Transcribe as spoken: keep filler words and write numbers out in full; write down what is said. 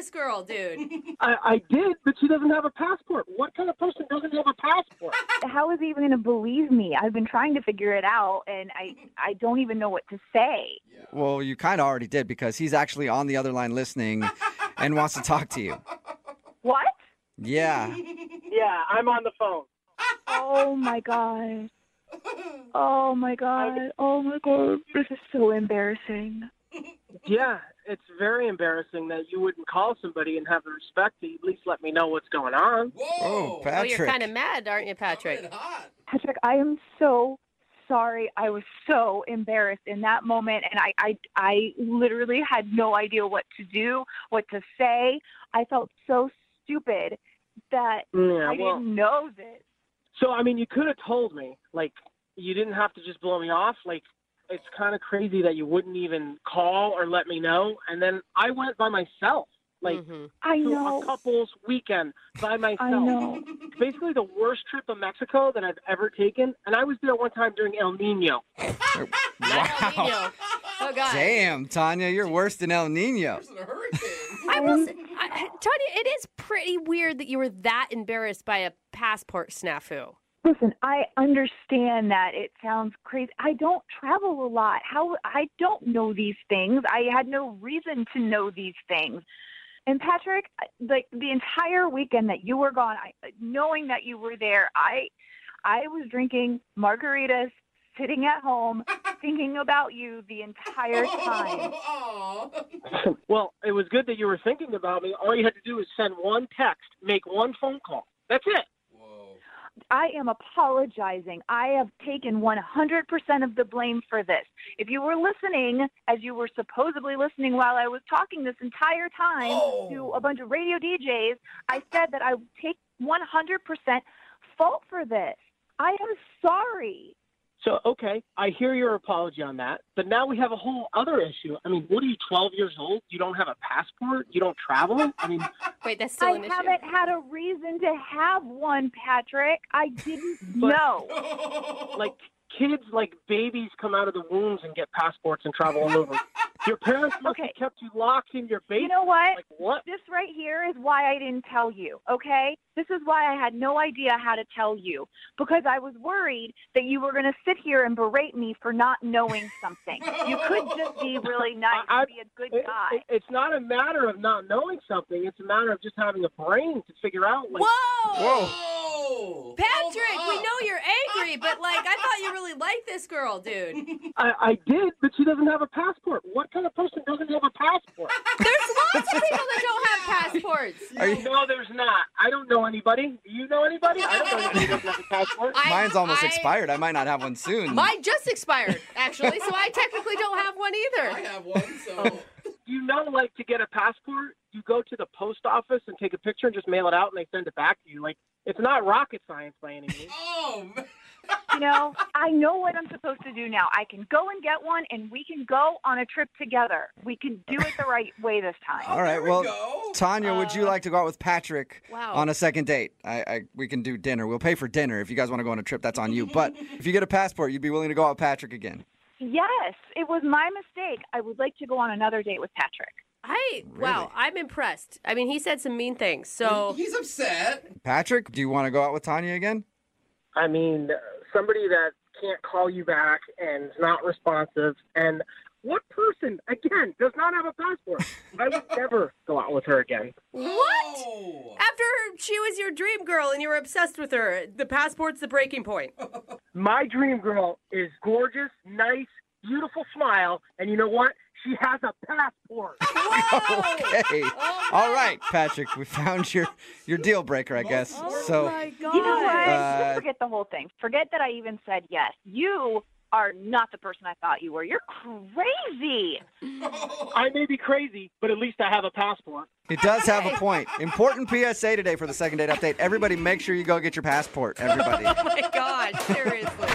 this girl, dude? I, I did, but she doesn't have a passport. What kind of person doesn't have a passport? How is he even going to believe me? I've been trying to figure it out, and I, I don't even know what to say. Well, you kind of already did because he's actually on the other line listening and wants to talk to you. What? Yeah. Yeah, I'm on the phone. Oh, my God. Oh, my God. Oh, my God. This is so embarrassing. Yeah, it's very embarrassing that you wouldn't call somebody and have the respect to at least let me know what's going on. Oh, Oh, Patrick. you're kind of mad, aren't you, Patrick? Patrick, I am so sorry. I was so embarrassed in that moment, and I, I, I literally had no idea what to do, what to say. I felt so stupid that Yeah, I well, didn't know this. so, I mean, you could have told me. Like, you didn't have to just blow me off. Like, it's kind of crazy that you wouldn't even call or let me know. And then I went by myself, like, Mhm. I to know. a couple's weekend by myself. I know. It's basically the worst trip to Mexico that I've ever taken. And I was there one time during El Nino. Not El Nino. Oh, God. Damn, Tanya, you're worse than El Nino. I will say, I, Tanya, it is pretty weird that you were that embarrassed by a passport snafu. Listen, I understand that it sounds crazy. I don't travel a lot. How I don't know these things. I had no reason to know these things. And Patrick, like the entire weekend that you were gone, I, knowing that you were there, I, I was drinking margaritas, sitting at home, thinking about you the entire time. Well, it was good that you were thinking about me. All you had to do was send one text, make one phone call. That's it. I am apologizing. I have taken one hundred percent of the blame for this. If you were listening, as you were supposedly listening while I was talking this entire time Oh. to a bunch of radio D Js, I said that I would take one hundred percent fault for this. I am sorry. So, okay, I hear your apology on that, but now we have a whole other issue. I mean, what are you, twelve years old? You don't have a passport? You don't travel? I mean, Wait, that's still I an issue. haven't had a reason to have one, Patrick. I didn't know. like, kids, like babies come out of the wombs and get passports and travel all over. Your parents must Okay. have kept you locked in your basement. You know what? Like, what? This right here is why I didn't tell you, okay? This is why I had no idea how to tell you, because I was worried that you were going to sit here and berate me for not knowing something. You could just be really nice I- and be a good It- guy. it- it's not a matter of not knowing something. It's a matter of just having a brain to figure out. Like, Whoa! Whoa. Patrick, we know you're angry, but, like, I thought you really liked this girl, dude. I, I did, but she doesn't have a passport. What kind of person doesn't have a passport? There's lots of people that don't have passports. Are you- No, there's not. I don't know anybody. Do you know anybody? I don't know anybody who doesn't have a passport. I- Mine's almost I- expired. I might not have one soon. Mine just expired, actually, so I technically don't have one either. I have one, so. You know, like, to get a passport, you go to the post office and take a picture and just mail it out, and they send it back to you. Like, it's not rocket science by any means. Oh, man. You know, I know what I'm supposed to do now. I can go and get one, and we can go on a trip together. We can do it the right way this time. All right, There we well, go. Tanya, would you like to go out with Patrick Wow. on a second date? I, I We can do dinner. We'll pay for dinner. If you guys want to go on a trip, that's on you. But if you get a passport, you'd be willing to go out with Patrick again. Yes, it was my mistake. I would like to go on another date with Patrick. I, wow, I'm impressed. I mean, he said some mean things, so. He's upset. Patrick, do you want to go out with Tanya again? I mean, uh, somebody that can't call you back and is not responsive. And what person, again, does not have a passport? I would never go out with her again. What? Oh. After she was your dream girl and you were obsessed with her, the passport's the breaking point. My dream girl is gorgeous, nice, beautiful smile, and you know what? She has a passport. Okay. All right, Patrick, we found your, your deal breaker, I guess. so, Oh my God. You know what? Uh, Just forget the whole thing. Forget that I even said yes. You are not the person I thought you were. You're crazy. I may be crazy, but at least I have a passport. He does have a point. Important P S A today for the second date update. Everybody make sure you go get your passport, everybody. Oh my God, seriously.